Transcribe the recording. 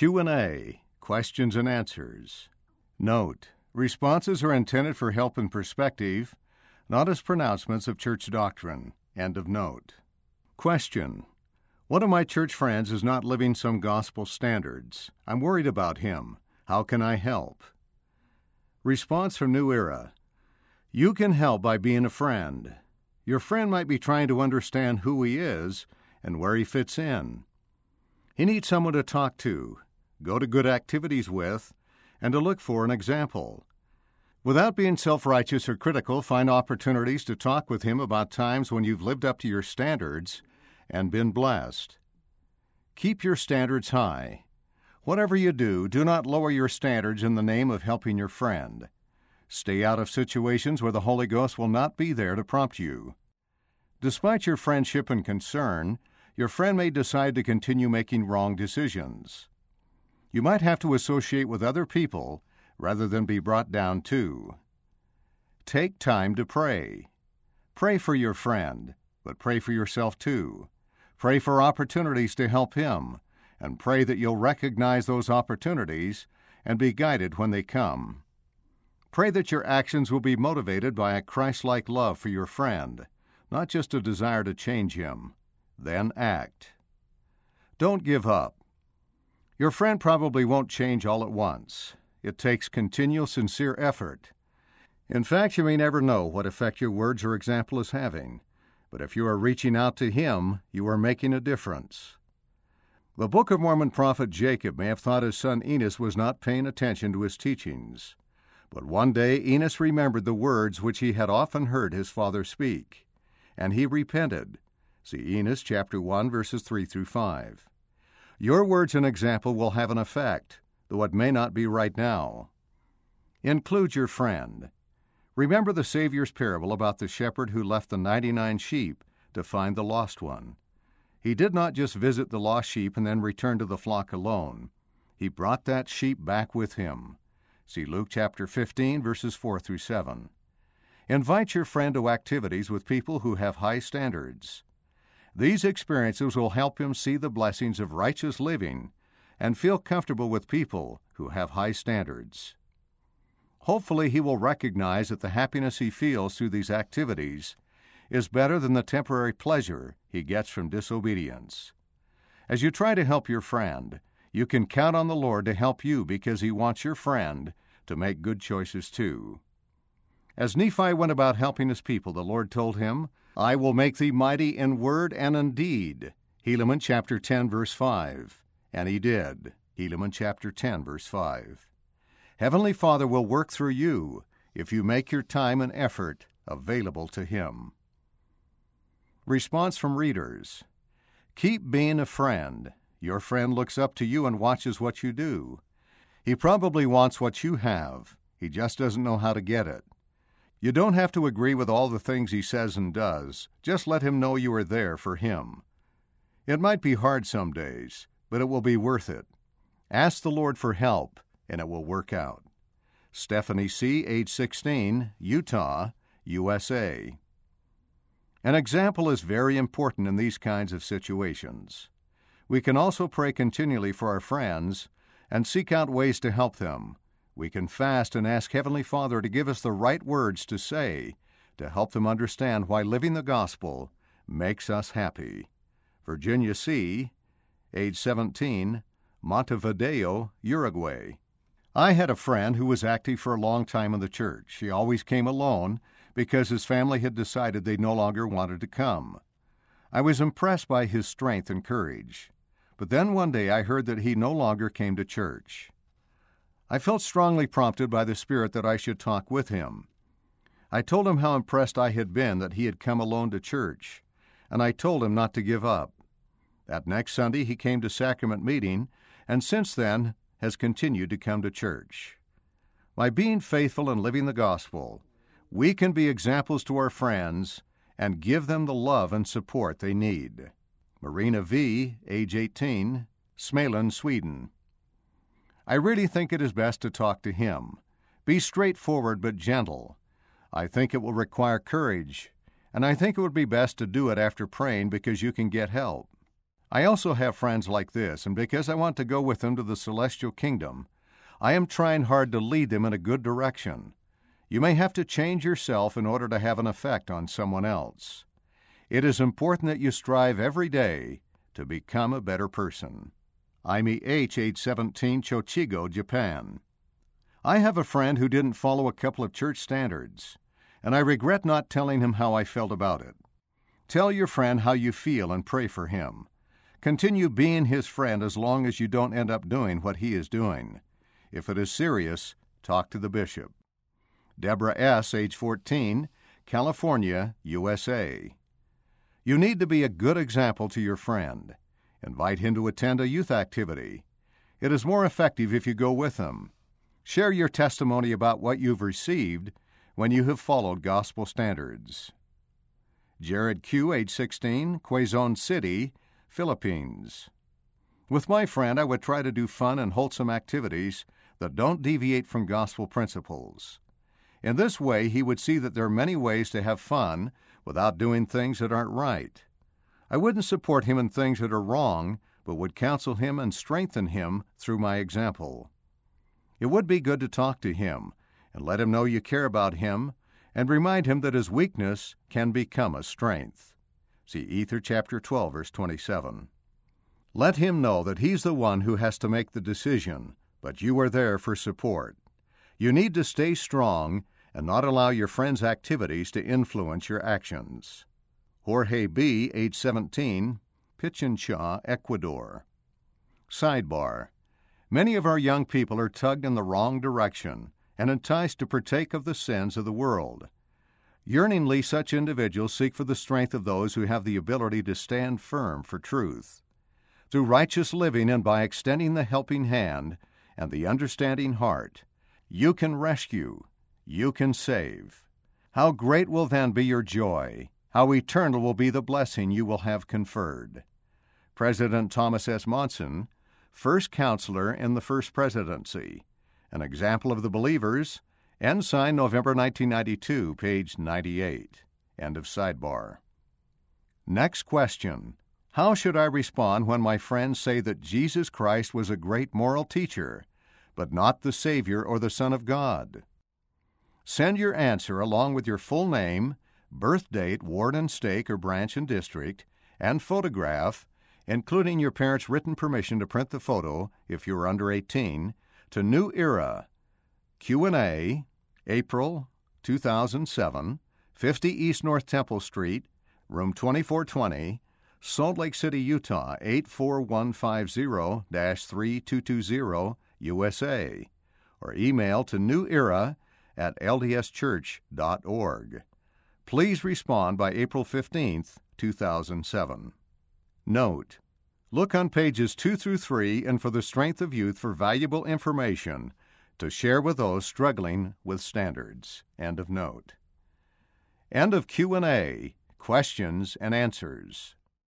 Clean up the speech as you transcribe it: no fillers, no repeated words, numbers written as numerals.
Q&A, questions and answers. Note: responses are intended for help and perspective, not as pronouncements of church doctrine. End of note. Question: one of my church friends is not living some gospel standards. I'm worried about him. How can I help? Response from New Era: you can help by being a friend. Your friend might be trying to understand who he is and where he fits in. He needs someone to talk to, go to good activities with, and to look for an example. Without being self-righteous or critical, find opportunities to talk with him about times when you've lived up to your standards and been blessed. Keep your standards high. Whatever you do, do not lower your standards in the name of helping your friend. Stay out of situations where the Holy Ghost will not be there to prompt you. Despite your friendship and concern, your friend may decide to continue making wrong decisions. You might have to associate with other people rather than be brought down to. Take time to pray. Pray for your friend, but pray for yourself too. Pray for opportunities to help him, and pray that you'll recognize those opportunities and be guided when they come. Pray that your actions will be motivated by a Christ-like love for your friend, not just a desire to change him. Then act. Don't give up. Your friend probably won't change all at once. It takes continual, sincere effort. In fact, you may never know what effect your words or example is having, but if you are reaching out to him, you are making a difference. The Book of Mormon prophet Jacob may have thought his son Enos was not paying attention to his teachings, but one day Enos remembered the words which he had often heard his father speak, and he repented. See Enos chapter 1, verses 3 through 5. Your words and example will have an effect, though it may not be right now. Include your friend. Remember the Savior's parable about the shepherd who left the 99 sheep to find the lost one. He did not just visit the lost sheep and then return to the flock alone. He brought that sheep back with him. See Luke chapter 15, verses 4 through 7. Invite your friend to activities with people who have high standards. These experiences will help him see the blessings of righteous living and feel comfortable with people who have high standards. Hopefully, he will recognize that the happiness he feels through these activities is better than the temporary pleasure he gets from disobedience. As you try to help your friend, you can count on the Lord to help you because he wants your friend to make good choices too. As Nephi went about helping his people, the Lord told him, I will make thee mighty in word and in deed. Helaman chapter 10, verse 5. And he did. Helaman chapter 10, verse 5. Heavenly Father will work through you if you make your time and effort available to him. Response from readers. Keep being a friend. Your friend looks up to you and watches what you do. He probably wants what you have. He just doesn't know how to get it. You don't have to agree with all the things he says and does. Just let him know you are there for him. It might be hard some days, but it will be worth it. Ask the Lord for help, and it will work out. Stephanie C., age 16, Utah, USA. An example is very important in these kinds of situations. We can also pray continually for our friends and seek out ways to help them. We can fast and ask Heavenly Father to give us the right words to say to help them understand why living the gospel makes us happy. Virginia C., age 17, Montevideo, Uruguay. I had a friend who was active for a long time in the church. He always came alone because his family had decided they no longer wanted to come. I was impressed by his strength and courage. But then one day I heard that he no longer came to church. I felt strongly prompted by the Spirit that I should talk with him. I told him how impressed I had been that he had come alone to church, and I told him not to give up. That next Sunday he came to sacrament meeting, and since then has continued to come to church. By being faithful and living the gospel, we can be examples to our friends and give them the love and support they need. Marina V., age 18, Småland, Sweden. I really think it is best to talk to him. Be straightforward but gentle. I think it will require courage, and I think it would be best to do it after praying because you can get help. I also have friends like this, and because I want to go with them to the celestial kingdom, I am trying hard to lead them in a good direction. You may have to change yourself in order to have an effect on someone else. It is important that you strive every day to become a better person. Aimi H., age 17, Chochigo, Japan. I have a friend who didn't follow a couple of church standards, and I regret not telling him how I felt about it. Tell your friend how you feel and pray for him. Continue being his friend as long as you don't end up doing what he is doing. If it is serious, talk to the bishop. Deborah S., age 14, California, USA. You need to be a good example to your friend. Invite him to attend a youth activity. It is more effective if you go with him. Share your testimony about what you've received when you have followed gospel standards. Jared Q., age 16, Quezon City, Philippines. With my friend, I would try to do fun and wholesome activities that don't deviate from gospel principles. In this way, he would see that there are many ways to have fun without doing things that aren't right. I wouldn't support him in things that are wrong, but would counsel him and strengthen him through my example. It would be good to talk to him and let him know you care about him and remind him that his weakness can become a strength. See Ether chapter 12, verse 27. Let him know that he's the one who has to make the decision, but you are there for support. You need to stay strong and not allow your friend's activities to influence your actions. Jorge B., age 17, Pichincha, Ecuador. Sidebar. Many of our young people are tugged in the wrong direction and enticed to partake of the sins of the world. Yearningly, such individuals seek for the strength of those who have the ability to stand firm for truth. Through righteous living and by extending the helping hand and the understanding heart, you can rescue, you can save. How great will then be your joy! How eternal will be the blessing you will have conferred. President Thomas S. Monson, first counselor in the First Presidency, an example of the believers, Ensign, November 1992, page 98. End of sidebar. Next question. How should I respond when my friends say that Jesus Christ was a great moral teacher, but not the Savior or the Son of God? Send your answer along with your full name, birth date, ward and stake or branch and district, and photograph, including your parents' written permission to print the photo if you are under 18, to New Era, Q&A, April 2007, 50 East North Temple Street, room 2420, Salt Lake City, Utah, 84150-3220, USA, or email to newera@ldschurch.org. Please respond by April 15, 2007. Note: look on pages 2 through 3 and for the Strength of Youth for valuable information to share with those struggling with standards. End of note. End of Q&A, questions and answers.